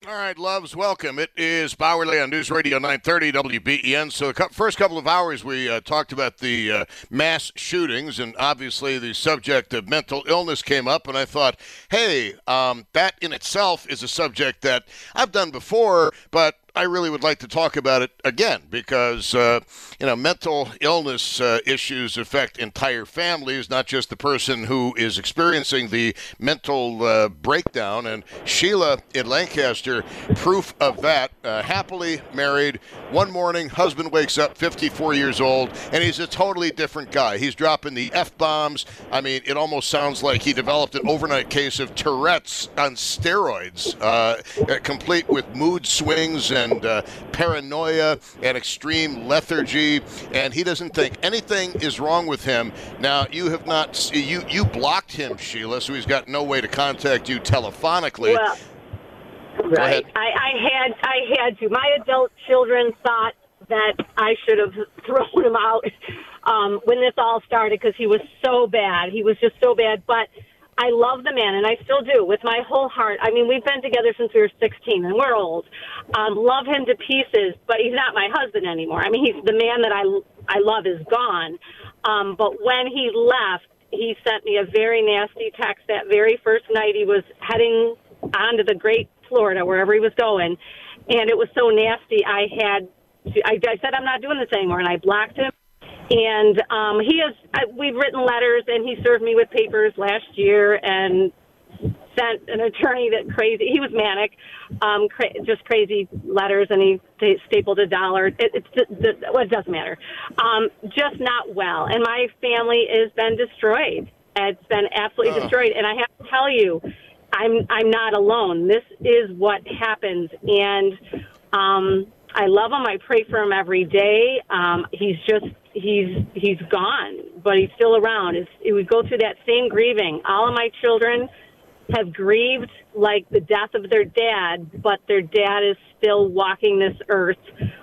All right, loves, welcome. It is Bauerle on News Radio 930 WBEN. So the first couple of hours we talked about the mass shootings, and obviously the subject of mental illness came up, and I thought, hey, that in itself is a subject that I've done before, but I really would like to talk about it again because, mental illness issues affect entire families, not just the person who is experiencing the mental breakdown. And Sheila in Lancaster, proof of that, happily married. One morning, husband wakes up, 54 years old, and he's a totally different guy. He's dropping the F-bombs. I mean, it almost sounds like he developed an overnight case of Tourette's on steroids, complete with mood swings and paranoia and extreme lethargy, and he doesn't think anything is wrong with him. Now, you have not, you blocked him, Sheila, so he's got no way to contact you telephonically. Well, right. I had to. My adult children thought that I should have thrown him out when this all started because he was so bad. He was just so bad, but I love the man, and I still do, with my whole heart. I mean, we've been together since we were 16, and we're old. Love him to pieces, but he's not my husband anymore. I mean, he's the man that I love is gone. But when he left, he sent me a very nasty text that very first night he was heading on to the Great Florida, wherever he was going, and it was so nasty, I said, I'm not doing this anymore, and I blocked him. And we've written letters, and he served me with papers last year and sent an attorney that crazy. He was manic, just crazy letters, and he stapled $1. It doesn't matter. Just not well. And my family has been destroyed. It's been absolutely destroyed. And I have to tell you, I'm not alone. This is what happens. And I love him. I pray for him every day. He's gone, but he's still around. We go through that same grieving. All of my children have grieved like the death of their dad, but their dad is still walking this earth,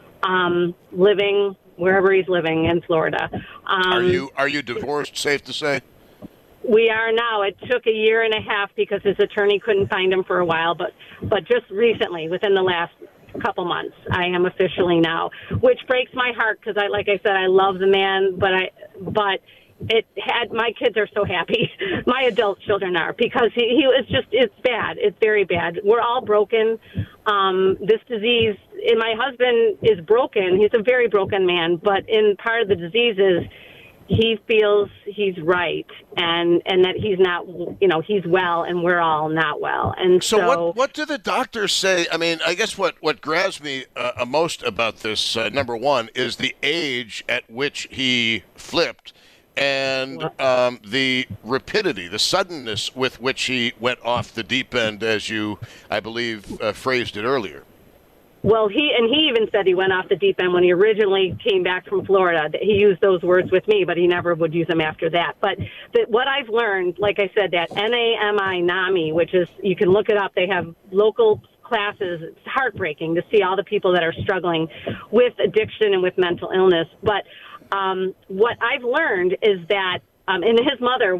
living wherever he's living in Florida. Are you divorced, safe to say? We are now. It took a year and a half because his attorney couldn't find him for a while, but just recently, within the last couple months, I am officially now, which breaks my heart because like I said, I love the man, but my kids are so happy. My adult children are, because he was it's bad. It's very bad. We're all broken. This disease, and my husband is broken. He's a very broken man, but in part of the disease is he feels he's right and that he's not, he's well and we're all not well. And so what do the doctors say? I mean, I guess what grabs me most about this, number one, is the age at which he flipped and the rapidity, the suddenness with which he went off the deep end, as you, I believe, phrased it earlier. Well, he even said he went off the deep end when he originally came back from Florida. He used those words with me, but he never would use them after that. But what I've learned, like I said, that NAMI, which is, you can look it up, they have local classes. It's heartbreaking to see all the people that are struggling with addiction and with mental illness. But what I've learned is that, and his mother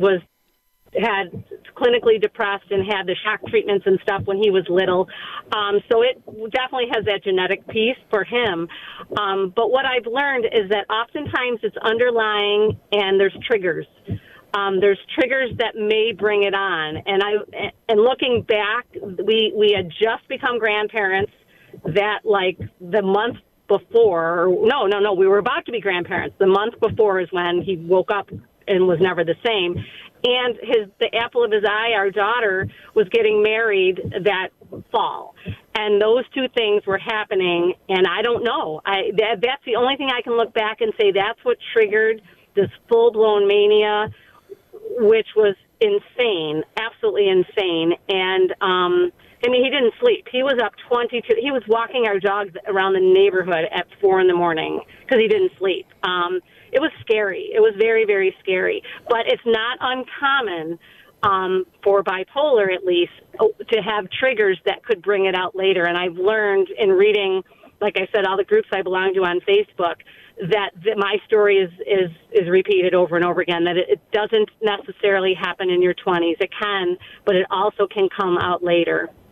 had clinically depressed and had the shock treatments and stuff when he was little. So it definitely has that genetic piece for him. But what I've learned is that oftentimes it's underlying and there's triggers. There's triggers that may bring it on. And looking back, we had just become grandparents that like the month before, no, we were about to be grandparents. The month before is when he woke up and was never the same. And the apple of his eye, our daughter, was getting married that fall. And those two things were happening, and I don't know. That's the only thing I can look back and say that's what triggered this full-blown mania, which was insane, absolutely insane. And, he didn't sleep. He was up 22. He was walking our dogs around the neighborhood at 4 a.m. because he didn't sleep. It was scary. It was very, very scary. But it's not uncommon for bipolar, at least, to have triggers that could bring it out later. And I've learned in reading, like I said, all the groups I belong to on Facebook, that my story is repeated over and over again, that it doesn't necessarily happen in your 20s. It can, but it also can come out later.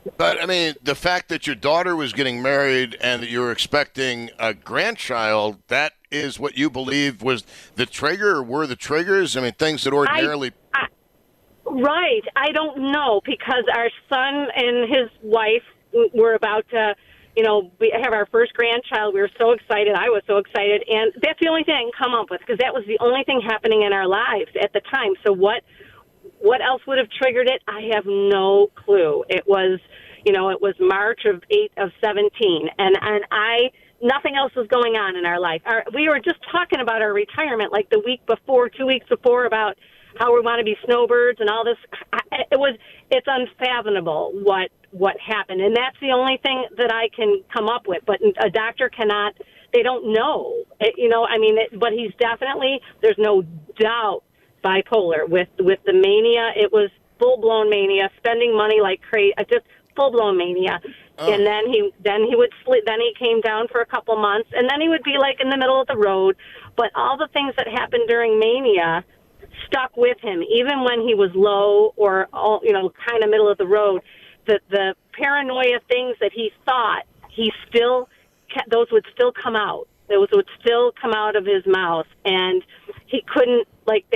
But I mean, the fact that your daughter was getting married and that you were expecting a grandchild, that is what you believe was the trigger, or were the triggers? I mean, things that ordinarily. Right. I don't know, because our son and his wife were about to, we have our first grandchild. We were so excited. I was so excited. And that's the only thing I can come up with, because that was the only thing happening in our lives at the time. So what else would have triggered it? I have no clue. It was, it was March of 17. And nothing else was going on in our life. We were just talking about our retirement like the week before, 2 weeks before, about how we want to be snowbirds and all this. It's unfathomable what happened. And that's the only thing that I can come up with. But a doctor cannot, they don't know. But he's definitely, there's no doubt, bipolar. With the mania, it was full-blown mania, spending money like crazy, just full-blown mania. Oh. And then he would sleep. Then he came down for a couple months, and then he would be like in the middle of the road. But all the things that happened during mania stuck with him, even when he was low or kind of middle of the road. The paranoia things that he thought, those would still come out. Those would still come out of his mouth, and he couldn't,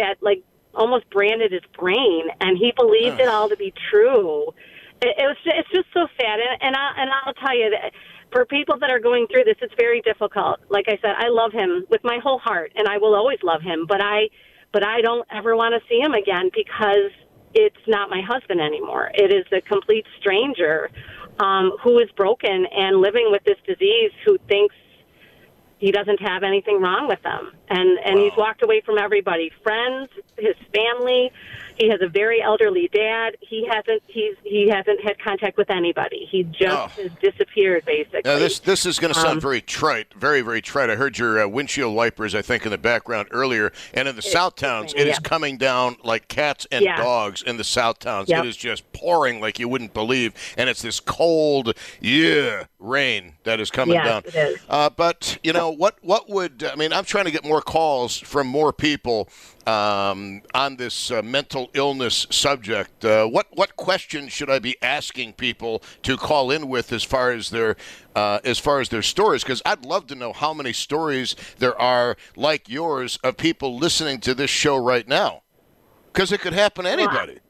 almost branded his brain, and he believed it all to be true. It's just so sad, and I'll tell you that for people that are going through this, it's very difficult. Like I said, I love him with my whole heart, and I will always love him, but I don't ever want to see him again, because it's not my husband anymore. It is a complete stranger who is broken and living with this disease, who thinks he doesn't have anything wrong with them. And wow. He's walked away from everybody, friends, his family. He has a very elderly dad. He hasn't had contact with anybody. He just has disappeared, basically. Now, this is going to sound very trite, very, very trite. I heard your windshield wipers, I think, in the background earlier. And in the South Towns, it is coming down like cats and dogs in the South Towns. Yep. It is just pouring like you wouldn't believe. And it's this cold, rain that is coming down. It is. But, what would, I'm trying to get more calls from more people on this mental illness subject. What questions should I be asking people to call in with as far as their stories? Because I'd love to know how many stories there are like yours of people listening to this show right now. Because it could happen to anybody.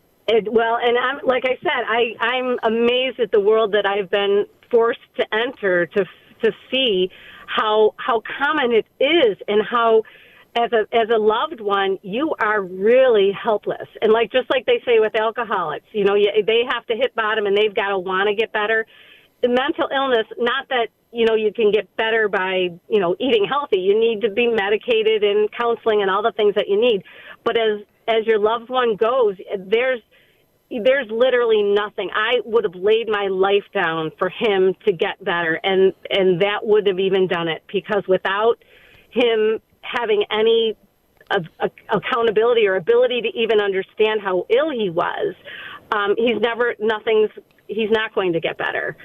And I'm, like I said, I'm amazed at the world that I've been forced to enter to see how common it is, and how as a loved one, you are really helpless. And just like they say with alcoholics, they have to hit bottom and they've got to want to get better. The mental illness, not that, you can get better by, eating healthy. You need to be medicated and counseling and all the things that you need. But as your loved one goes, there's literally nothing. I would have laid my life down for him to get better, and that would have even done it, because without him having any accountability or ability to even understand how ill he was, he's not going to get better.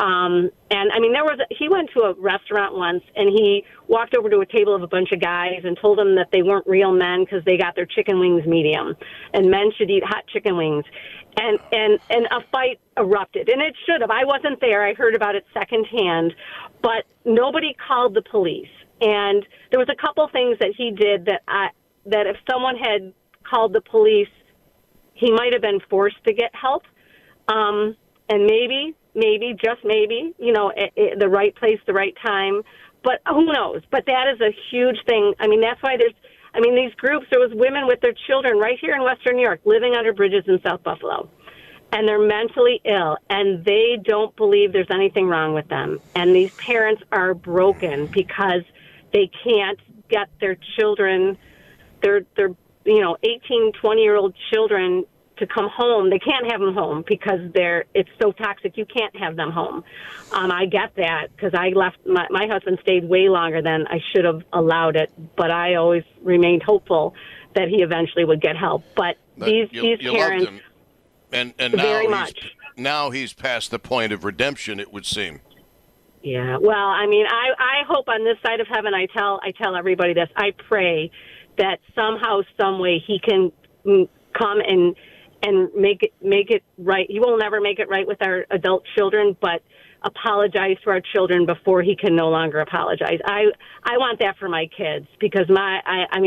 He went to a restaurant once, and he walked over to a table of a bunch of guys and told them that they weren't real men because they got their chicken wings medium, and men should eat hot chicken wings. And a fight erupted, and it should have. I wasn't there. I heard about it secondhand, but nobody called the police. And there was a couple things that he did that if someone had called the police, he might have been forced to get help. And maybe, just maybe, the right place, the right time. But who knows? But that is a huge thing. That's why these groups, there was women with their children right here in Western New York living under bridges in South Buffalo. And they're mentally ill, and they don't believe there's anything wrong with them. And these parents are broken because they can't get their children, their 18, 20-year-old children to come home. They can't have them home because it's so toxic. You can't have them home. I get that, because I left. My husband stayed way longer than I should have allowed it, but I always remained hopeful that he eventually would get help. But these parents, and now he's past the point of redemption, it would seem. Yeah. Well, I hope on this side of heaven, I tell everybody this. I pray that somehow, some way, he can come and and make it right. He will never make it right with our adult children, but apologize to our children before he can no longer apologize. I want that for my kids because I'm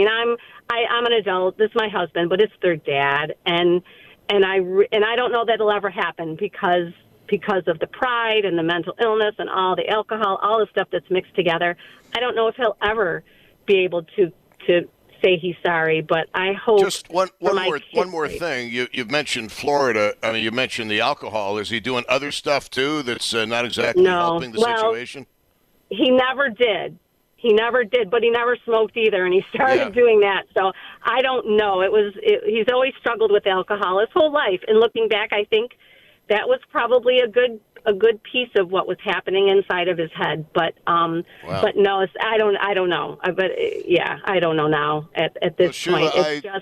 an adult. This is my husband, but it's their dad, and I don't know that it'll ever happen because of the pride and the mental illness and all the alcohol, all the stuff that's mixed together. I don't know if he'll ever be able to say he's sorry, but I hope. Just one more thing. You've mentioned Florida. I mean, you mentioned the alcohol. Is he doing other stuff too that's not exactly helping the situation? He never did. But he never smoked either, and he started doing that. So I don't know. He's always struggled with alcohol his whole life. And looking back, I think that was probably a good piece of what was happening inside of his head. But but no, I don't know. I don't know now at this point. It's just.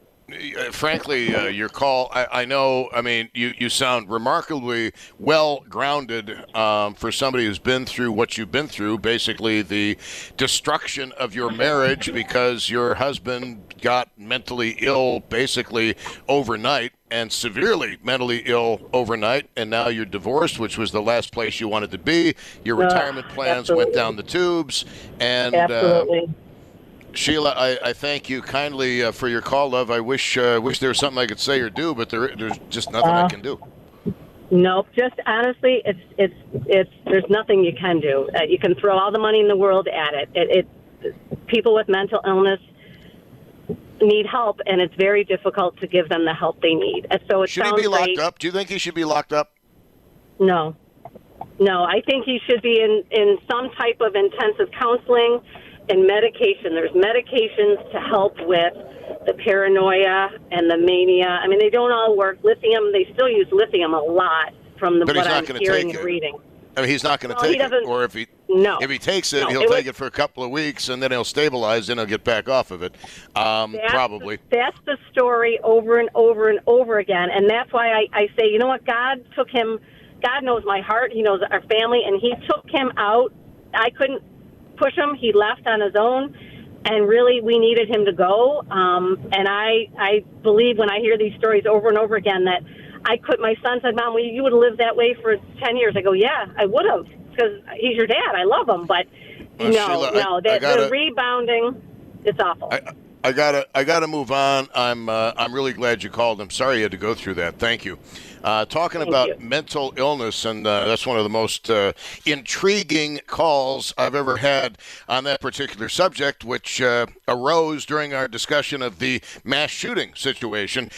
Frankly, your call, I know, I mean, you sound remarkably well-grounded for somebody who's been through what you've been through, basically the destruction of your marriage because your husband got mentally ill basically overnight and severely mentally ill overnight, and now you're divorced, which was the last place you wanted to be. Your retirement plans went down the tubes, and absolutely. Sheila, I thank you kindly for your call, love. I wish there was something I could say or do, but there's just nothing I can do. Nope. Just honestly, it's there's nothing you can do. You can throw all the money in the world at it. People with mental illness need help, and it's very difficult to give them the help they need. So it should he be locked up? Do you think he should be locked up? No. I think he should be in some type of intensive counseling. And medication. There's medications to help with the paranoia and the mania. I mean, they don't all work. Lithium, they still use lithium a lot from what I'm hearing and reading. I mean, he's not going to take it. Or if he takes it, he'll take it for a couple of weeks, and then he'll stabilize, and he'll get back off of it. Probably. That's the story over and over and over again. And that's why I say, you know what, God took him. God knows my heart. He knows our family, and he took him out. I couldn't push him. He left on his own, and really we needed him to go. And I believe when I hear these stories over and over again that my son said, Mom, you would have lived that way for 10 years. I go, yeah, I would have, because he's your dad. I love him. But Sheila, the rebounding, it's awful. I gotta move on. I'm really glad you called. I'm sorry you had to go through that. Thank you. Talking about mental illness, and that's one of the most intriguing calls I've ever had on that particular subject, which arose during our discussion of the mass shooting situation.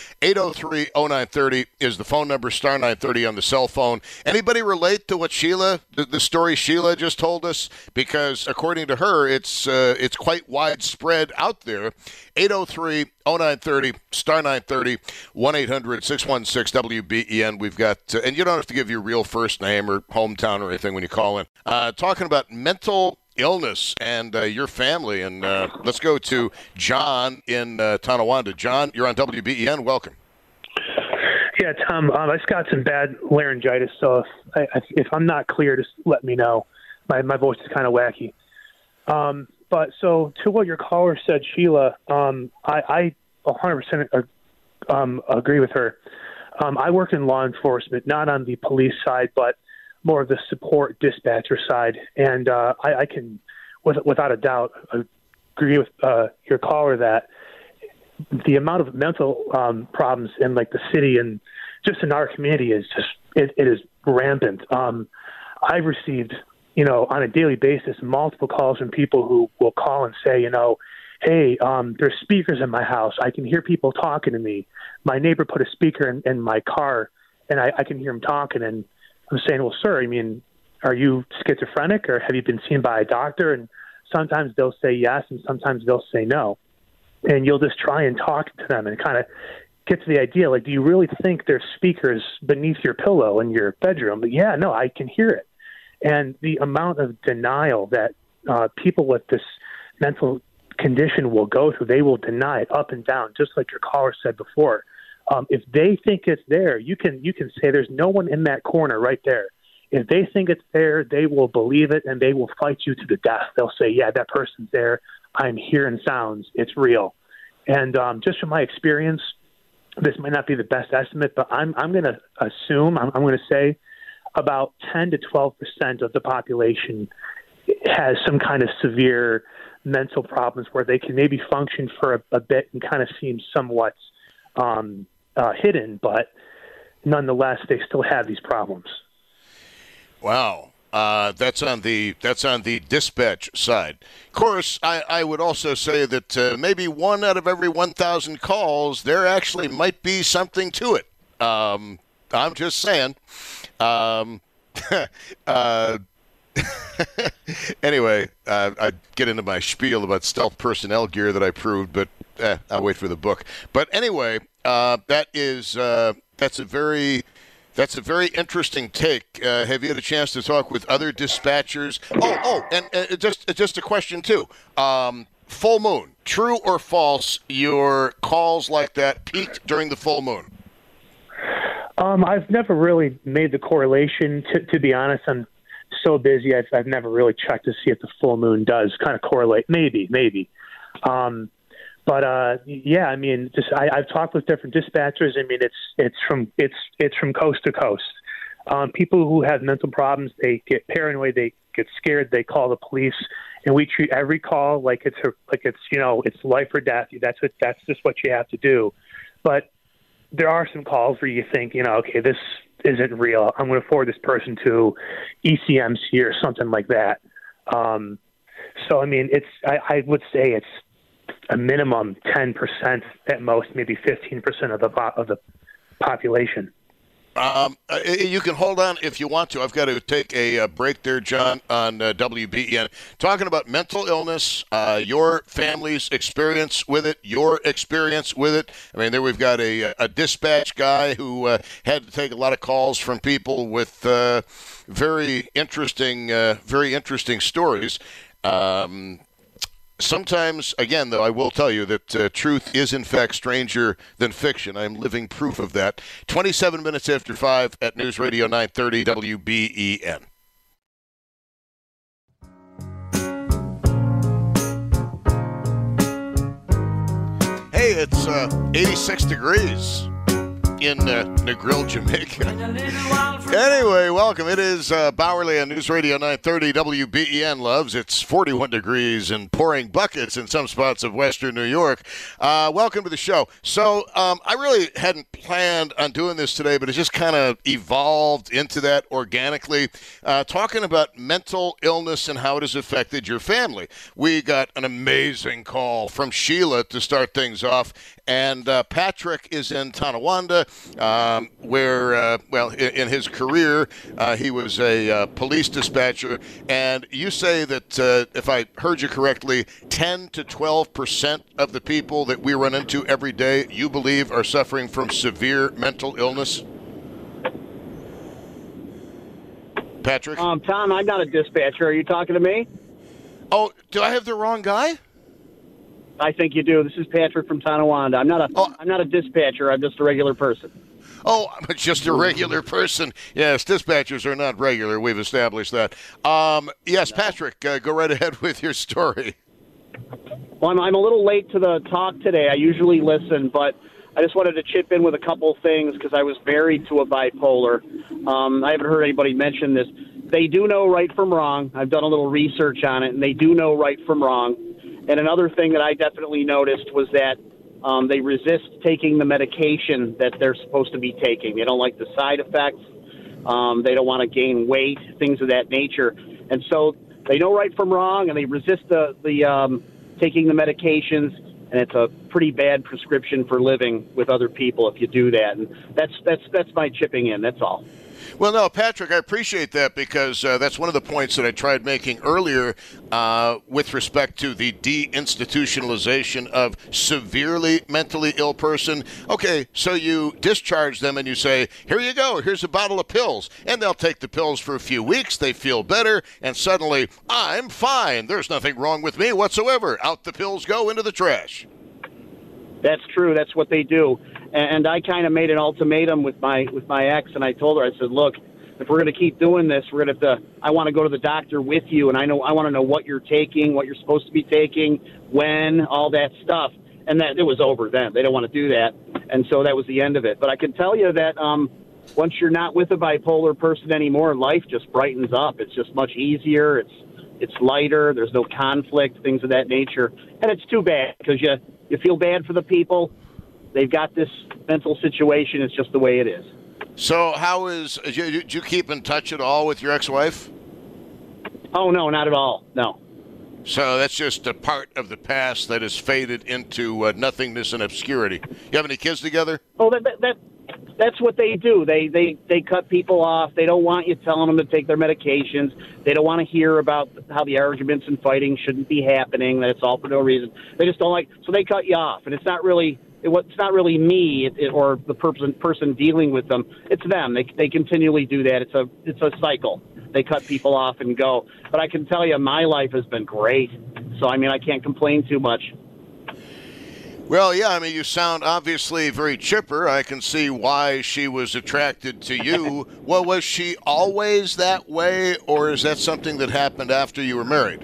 803-0930 is the phone number, star 930 on the cell phone. Anybody relate to what the story Sheila just told us? Because according to her, it's quite widespread out there. 803-0930, star 930, 1-800-616-WBEN. We've got, and you don't have to give your real first name or hometown or anything when you call in. Talking about mental illness and your family. And let's go to John in Tonawanda. John, you're on WBEN. Welcome. Yeah, Tom, I just got some bad laryngitis, so if I'm not clear, just let me know. My voice is kind of wacky. But so to what your caller said, Sheila, I 100% agree with her. I work in law enforcement, not on the police side, but more of the support dispatcher side. And I can, without a doubt, agree with your caller that the amount of mental problems in like the city and just in our community is just, it is rampant. I've received, on a daily basis, multiple calls from people who will call and say, hey, there's speakers in my house. I can hear people talking to me. My neighbor put a speaker in my car, and I can hear him talking. And I'm saying, well, sir, are you schizophrenic, or have you been seen by a doctor? And sometimes they'll say yes, and sometimes they'll say no. And you'll just try and talk to them and kind of get to the idea, like, do you really think there's speakers beneath your pillow in your bedroom? But yeah, no, I can hear it. And the amount of denial that people with this mental condition will go through, they will deny it up and down, just like your caller said before. If they think it's there, you can say there's no one in that corner right there. If they think it's there, they will believe it, and they will fight you to the death. They'll say, yeah, that person's there. I'm hearing sounds. It's real. And just from my experience, this might not be the best estimate, but I'm going to assume, I'm going to say about 10 to 12% of the population has some kind of severe mental problems where they can maybe function for a bit and kind of seem somewhat hidden, but nonetheless, they still have these problems. Wow. That's on the dispatch side. Of course, I would also say that maybe 1 out of every 1,000 calls, there actually might be something to it. I'm just saying. Anyway, I get into my spiel about stealth personnel gear that I proved, but I'll wait for the book. But anyway, that's a very interesting take. Have you had a chance to talk with other dispatchers? And just a question too. Full moon, true or false? Your calls like that peaked during the full moon? I've never really made the correlation. To be honest, I'm so busy. I've never really checked to see if the full moon does kind of correlate. Maybe. But yeah, I mean, I've talked with different dispatchers. I mean, it's from coast to coast. People who have mental problems, they get paranoid, they get scared, they call the police, and we treat every call like it's it's life or death. That's just what you have to do. But there are some calls where you think, okay, this isn't real. I'm going to forward this person to ECMC or something like that. So I mean, I would say it's a minimum 10% at most, maybe 15% of the population. You can hold on if you want to. I've got to take a break there, John, on WBEN. Talking about mental illness, your family's experience with it, your experience with it. I mean, there we've got a dispatch guy who had to take a lot of calls from people with very interesting stories. Sometimes, again, though, I will tell you that truth is, in fact, stranger than fiction. I'm living proof of that. 27 minutes after 5 at News Radio 930 WBEN. Hey, it's 86 degrees in Negril, Jamaica. Anyway, welcome. It is Bauerle on News Radio 930 WBEN, loves. It's 41 degrees and pouring buckets in some spots of western New York. Welcome to the show. So I really hadn't planned on doing this today, but it just kind of evolved into that organically, talking about mental illness and how it has affected your family. We got an amazing call from Sheila to start things off, and Patrick is in Tonawanda, where, in his career, he was a police dispatcher. And you say that, if I heard you correctly, 10 to 12% of the people that we run into every day, you believe, are suffering from severe mental illness? Patrick? Tom, I'm not a dispatcher. Are you talking to me? Oh, do I have the wrong guy? I think you do. This is Patrick from Tonawanda. I'm not a dispatcher. I'm just a regular person. Oh, I'm just a regular person. Yes, dispatchers are not regular. We've established that. Yes, Patrick, go right ahead with your story. Well, I'm a little late to the talk today. I usually listen, but I just wanted to chip in with a couple things because I was married to a bipolar. I haven't heard anybody mention this. They do know right from wrong. I've done a little research on it, and they do know right from wrong. And another thing that I definitely noticed was that they resist taking the medication that they're supposed to be taking. They don't like the side effects. They don't want to gain weight, things of that nature. And so they know right from wrong, and they resist the taking the medications. And it's a pretty bad prescription for living with other people if you do that. And that's my chipping in. That's all. Well, no, Patrick, I appreciate that because that's one of the points that I tried making earlier with respect to the deinstitutionalization of severely mentally ill person. Okay, so you discharge them and you say, here you go, here's a bottle of pills. And they'll take the pills for a few weeks, they feel better, and suddenly, I'm fine. There's nothing wrong with me whatsoever. Out the pills go into the trash. That's true. That's what they do. And I kind of made an ultimatum with my ex, and I told her, I said, look, if we're going to keep doing this, we're going to have to, I want to go to the doctor with you, and I want to know what you're taking, what you're supposed to be taking, when, all that stuff. and that it was over then. They don't want to do that, and so that was the end of it. But I can tell you that once you're not with a bipolar person anymore, life just brightens up. It's just much easier. It's lighter. There's no conflict, things of that nature, and it's too bad because you feel bad for the people. They've got this mental situation. It's just the way it is. So did you keep in touch at all with your ex-wife? Oh, no, not at all. No. So that's just a part of the past that has faded into nothingness and obscurity. You have any kids together? Oh, that's what they do. They cut people off. They don't want you telling them to take their medications. They don't want to hear about how the arguments and fighting shouldn't be happening, that it's all for no reason. They just don't like, so they cut you off. And it's not really me or the person dealing with them. It's them. They continually do that. It's a cycle. They cut people off and go. But I can tell you, my life has been great. So, I mean, I can't complain too much. Well, yeah, I mean, you sound obviously very chipper. I can see why she was attracted to you. Well, was she always that way, or is that something that happened after you were married?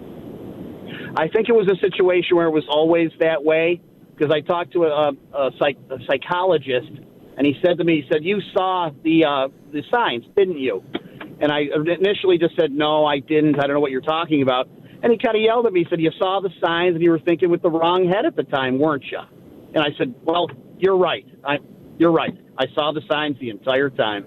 I think it was a situation where it was always that way, because I talked to a psychologist, and he said to me, you saw the signs, didn't you? And I initially just said, no, I didn't. I don't know what you're talking about. And he kind of yelled at me, said, you saw the signs and you were thinking with the wrong head at the time, weren't you? And I said, well, you're right. You're right. I saw the signs the entire time.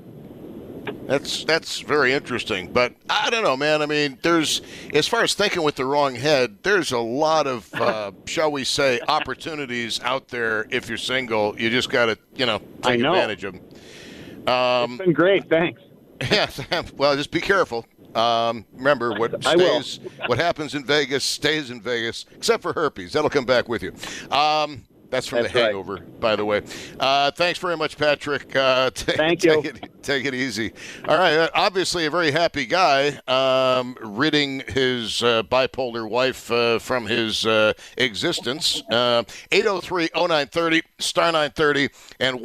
That's very interesting. But I don't know, man. I mean, as far as thinking with the wrong head, there's a lot of, shall we say, opportunities out there if you're single. You just got to, take advantage of them. It's been great. Thanks. Yeah. Well, just be careful. Remember, what happens in Vegas stays in Vegas, except for herpes. That'll come back with you. That's from The Hangover, by the way. Thanks very much, Patrick. Thank you. Take it easy. All right. Obviously, a very happy guy, ridding his bipolar wife from his existence. 803-0930, star 930, and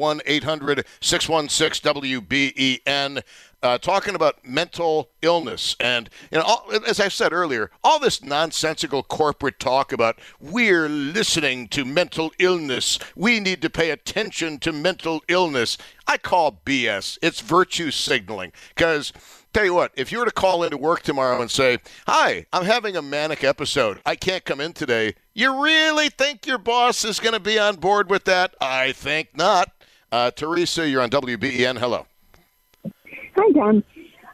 1-800-616-WBEN. Talking about mental illness. And, as I said earlier, all this nonsensical corporate talk about we're listening to mental illness. We need to pay attention to mental illness. I call BS. It's virtue signaling. Because, tell you what, if you were to call into work tomorrow and say, hi, I'm having a manic episode. I can't come in today. You really think your boss is going to be on board with that? I think not. Teresa, you're on WBEN. Hello. Hi, Tom.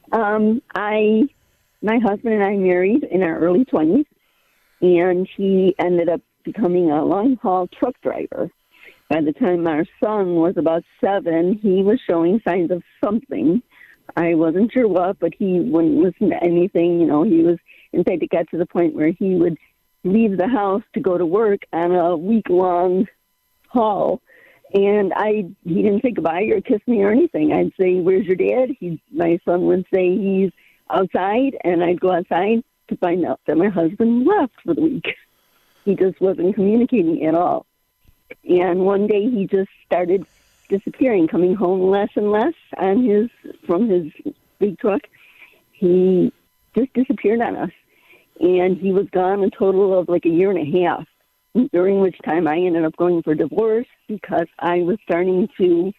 My husband and I married in our early 20s, and he ended up becoming a long-haul truck driver. By the time our son was about 7, he was showing signs of something. I wasn't sure what, but he wouldn't listen to anything. He was, in fact, it got to the point where he would leave the house to go to work on a week-long haul. And he didn't say goodbye or kiss me or anything. I'd say, where's your dad? My son would say he's outside, and I'd go outside to find out that my husband left for the week. He just wasn't communicating at all. And one day he just started disappearing, coming home less and less from his big truck. He just disappeared on us. And he was gone a total of like a year and a half, during which time I ended up going for divorce because I was starting to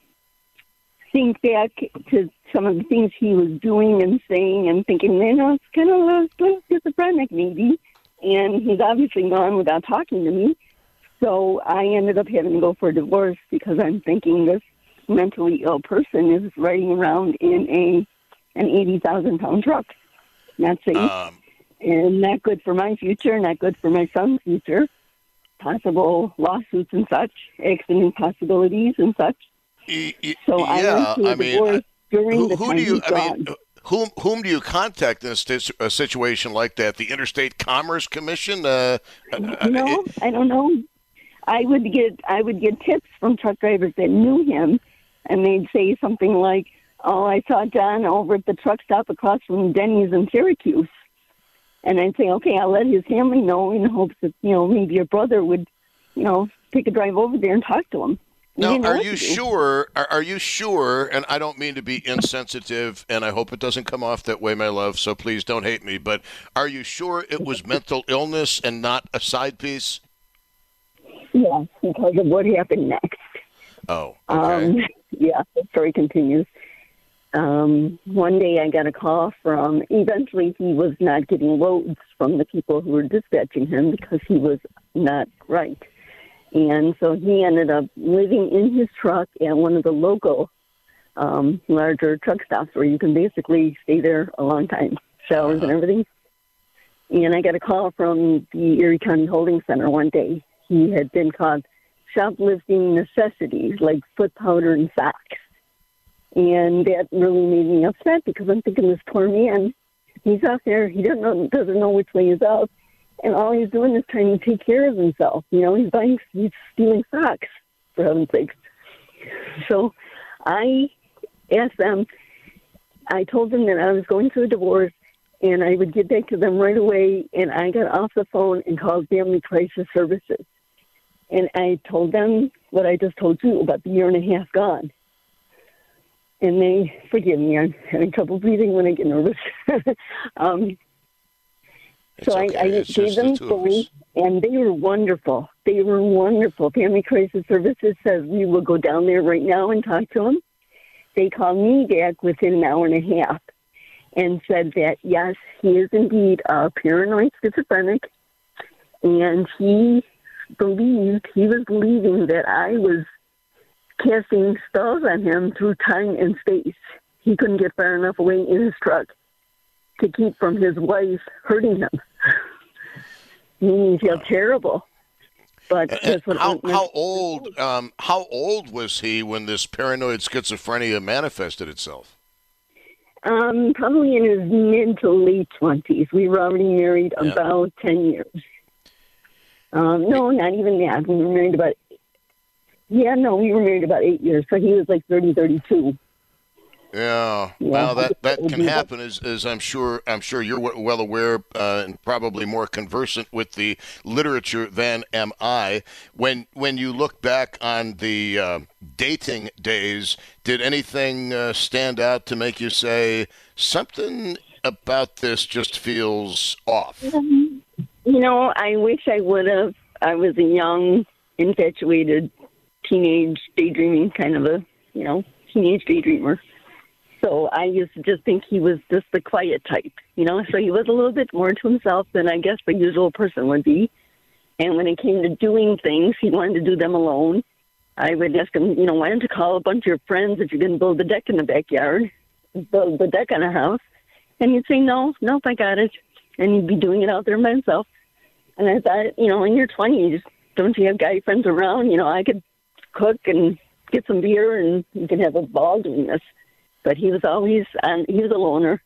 think back to some of the things he was doing and saying and thinking, it's kind of schizophrenic maybe. And he's obviously gone without talking to me. So I ended up having to go for a divorce because I'm thinking this mentally ill person is riding around in an 80,000-pound truck. Not safe. And not good for my future, not good for my son's future. Possible lawsuits and such, accident possibilities and such. So I went to a divorce during the time he's gone. Whom do you contact in a situation like that? The Interstate Commerce Commission? I don't know. I would get tips from truck drivers that knew him, and they'd say something like, "Oh, I saw John over at the truck stop across from Denny's in Syracuse." And I'd say, okay, I'll let his family know in hopes that, maybe your brother would, take a drive over there and talk to him. Now, are you sure, and I don't mean to be insensitive, and I hope it doesn't come off that way, my love, so please don't hate me, but are you sure it was mental illness and not a side piece? Yes, because of what happened next. Oh, okay. Yeah, the story continues. One day I got a call from, eventually he was not getting loads from the people who were dispatching him because he was not right. And so he ended up living in his truck at one of the local larger truck stops where you can basically stay there a long time, showers and everything. And I got a call from the Erie County Holding Center one day. He had been caught shoplifting necessities like foot powder and socks. And that really made me upset because I'm thinking, this poor man, he's out there, he doesn't know which way is up, and all he's doing is trying to take care of himself. You know, he's stealing socks, for heaven's sakes. So I asked them, I told them that I was going through a divorce and I would get back to them right away, and I got off the phone and called Family Crisis Services. And I told them what I just told you about the year and a half gone. And they, forgive me, I'm having trouble breathing when I get nervous. So I gave them stories, and they were wonderful. They were wonderful. Family Crisis Services says we will go down there right now and talk to him. They called me back within an hour and a half and said that, yes, he is indeed a paranoid schizophrenic, and he was believing that I was casting spells on him through time and space. He couldn't get far enough away in his truck to keep from his wife hurting him. He felt terrible. But that's what how old was he when this paranoid schizophrenia manifested itself? Probably in his mid to late 20s. We were already married about 10 years. No, not even that. We were married about 8 years. So he was like 30, 32. Yeah. Well, that can happen, as I'm sure you're well aware, and probably more conversant with the literature than am I. When you look back on the dating days, did anything stand out to make you say something about this just feels off? I wish I would have. I was a young, infatuated, teenage daydreaming kind of a, teenage daydreamer. So I used to just think he was just the quiet type, so he was a little bit more to himself than I guess the usual person would be. And when it came to doing things, he wanted to do them alone. I would ask him, why don't you call a bunch of your friends if you can build a deck in the backyard, build the deck on a house? And he'd say, nope, I got it. And he'd be doing it out there by himself. And I thought, in your 20s, don't you have guy friends around? I could cook and get some beer and you can have a ball doing this. But he was always, he was a loner.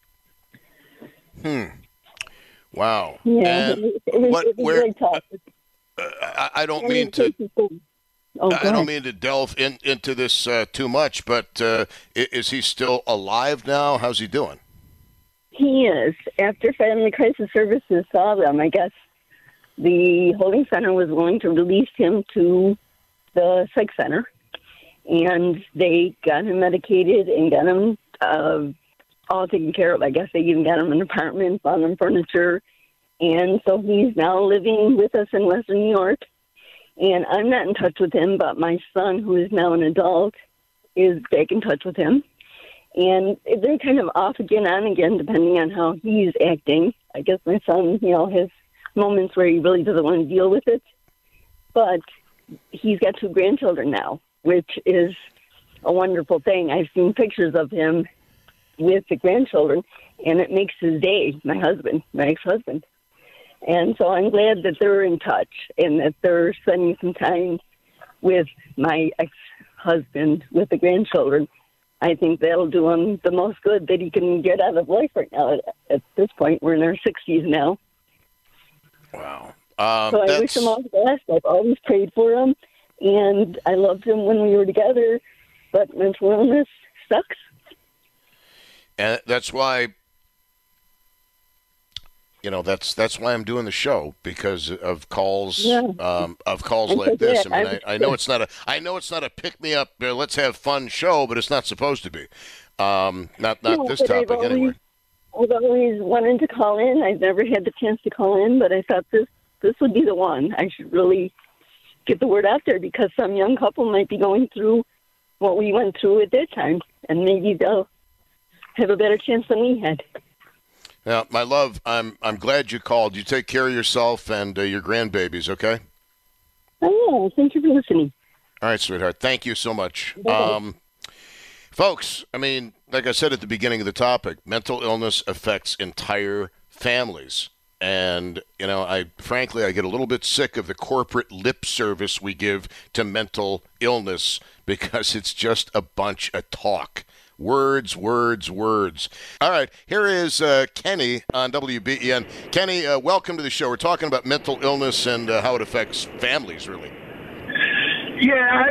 Wow. Yeah, it was really tough. I don't mean to. I don't mean to delve into this too much, but is he still alive now? How's he doing? He is. After Family Crisis Services saw them, I guess the holding center was willing to release him to the psych center. And they got him medicated and got him all taken care of. I guess they even got him an apartment, bought him furniture. And so he's now living with us in Western New York. And I'm not in touch with him, but my son, who is now an adult, is back in touch with him. And they're kind of off again, on again, depending on how he's acting. I guess my son, has moments where he really doesn't want to deal with it. But he's got 2 grandchildren now, which is a wonderful thing. I've seen pictures of him with the grandchildren, and it makes his day, my ex-husband. And so I'm glad that they're in touch and that they're spending some time with my ex-husband, with the grandchildren. I think that'll do him the most good that he can get out of life right now. At this point, we're in our 60s now. Wow. So I wish him all the best. I've always prayed for him. And I loved him when we were together, but mental illness sucks. And that's why, that's why I'm doing the show, because of calls, like this. I mean, I know it's not a pick me up. Let's have fun show, but it's not supposed to be. Not this topic anyway. I've always wanted to call in. I've never had the chance to call in, but I thought this would be the one. I should really get the word out there, because some young couple might be going through what we went through at that time, and maybe they'll have a better chance than we had. Now, my love, I'm glad you called. You take care of yourself and your grandbabies, okay? Oh, thank you for listening. All right, sweetheart. Thank you so much. Folks, I mean, like I said at the beginning of the topic, mental illness affects entire families. And, you know, I get a little bit sick of the corporate lip service we give to mental illness, because it's just a bunch of talk. Words, words, words. All right, here is Kenny on WBEN. Kenny, welcome to the show. We're talking about mental illness and how it affects families, really. Yeah,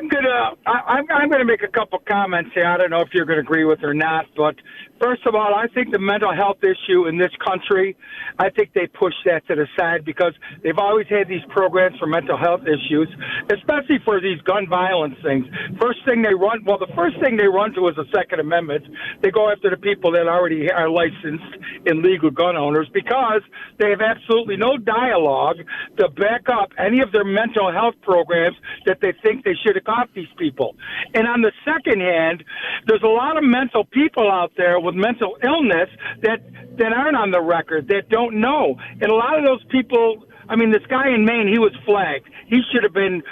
I'm gonna make a couple comments here. I don't know if you're gonna agree with or not, but first of all, I think the mental health issue in this country, I think they push that to the side, because they've always had these programs for mental health issues, especially for these gun violence things. The first thing they run to is the Second Amendment. They go after the people that already are licensed and legal gun owners, because they have absolutely no dialogue to back up any of their mental health programs that they think they should have got these people. And on the second hand, there's a lot of mental people out there with mental illness that aren't on the record, that don't know. And a lot of those people, I mean, this guy in Maine, he was flagged. He should have been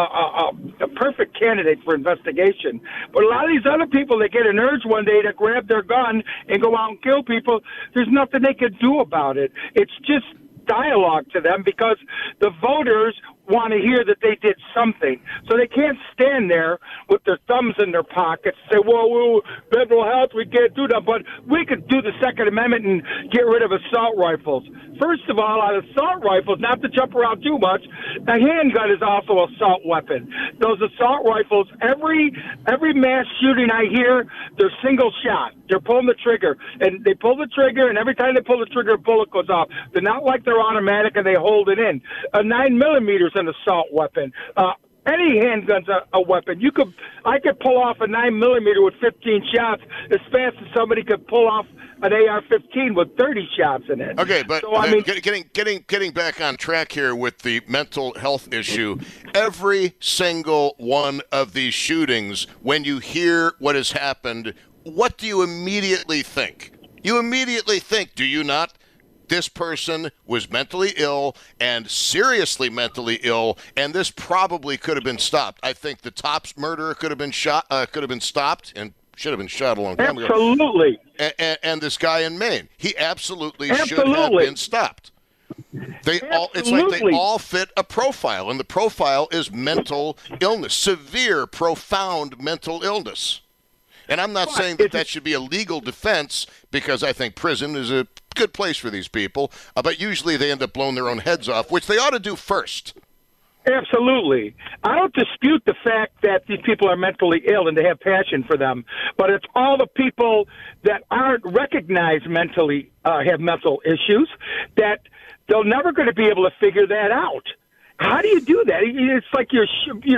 a perfect candidate for investigation. But a lot of these other people, they get an urge one day to grab their gun and go out and kill people. There's nothing they can do about it. It's just dialogue to them, because the voters want to hear that they did something. So they can't stand there with their thumbs in their pockets and say, well, mental health, we can't do that. But we could do the Second Amendment and get rid of assault rifles. First of all, on assault rifles, not to jump around too much, a handgun is also an assault weapon. Those assault rifles, every mass shooting I hear, they're single shot. They're pulling the trigger. And they pull the trigger, and every time they pull the trigger, a bullet goes off. They're not like they're automatic and they hold it in. A 9mm is an assault weapon. Any handgun's a weapon. I could pull off a 9mm with 15 shots as fast as somebody could pull off an AR-15 with 30 shots in it. Okay, but so, I mean, getting back on track here with the mental health issue, every single one of these shootings, when you hear what has happened, what do you immediately think? You immediately think, do you not? This person was mentally ill and seriously mentally ill, and this probably could have been stopped. I think the Tops murderer could have been stopped, and should have been shot a long time ago. Absolutely. And this guy in Maine, he absolutely should have been stopped. It's like they all fit a profile, and the profile is mental illness, severe, profound mental illness. And I'm not saying that should be a legal defense, because I think prison is a good place for these people, but usually they end up blowing their own heads off, which they ought to do first. Absolutely. I don't dispute the fact that these people are mentally ill and they have passion for them, but it's all the people that aren't recognized mentally have mental issues that they're never going to be able to figure that out. How do you do that? It's like you're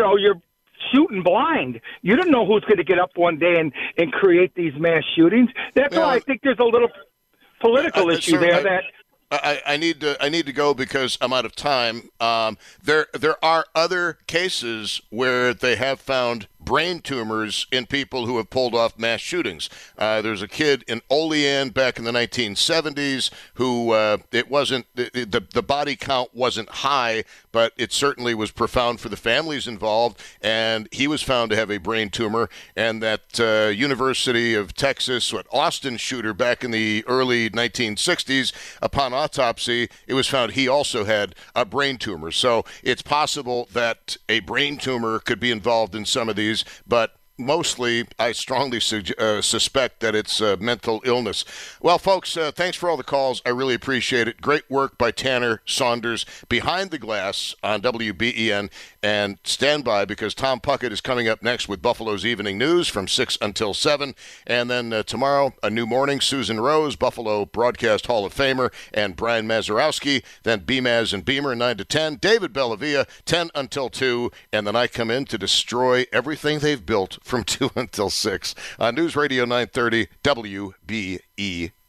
shooting blind. You don't know who's going to get up one day and create these mass shootings. That's why I think there's a little political issue there that. I need to go because I'm out of time. There are other cases where they have found brain tumors in people who have pulled off mass shootings. There's a kid in Olean back in the 1970s who it wasn't the body count wasn't high, but it certainly was profound for the families involved, and he was found to have a brain tumor. And that University of Texas, Austin shooter back in the early 1960s, upon autopsy, it was found he also had a brain tumor. So it's possible that a brain tumor could be involved in some of these, but mostly I strongly suspect that it's mental illness. Well, folks, thanks for all the calls. I really appreciate it. Great work by Tanner Saunders behind the glass on WBEN. And stand by, because Tom Puckett is coming up next with Buffalo's Evening News from 6 until 7. And then tomorrow, A New Morning, Susan Rose, Buffalo Broadcast Hall of Famer, and Brian Mazurowski. Then BMAZ and Beamer, 9 to 10. David Bellavia, 10 until 2. And then I come in to destroy everything they've built from 2 until 6 on News Radio 930 WBEN.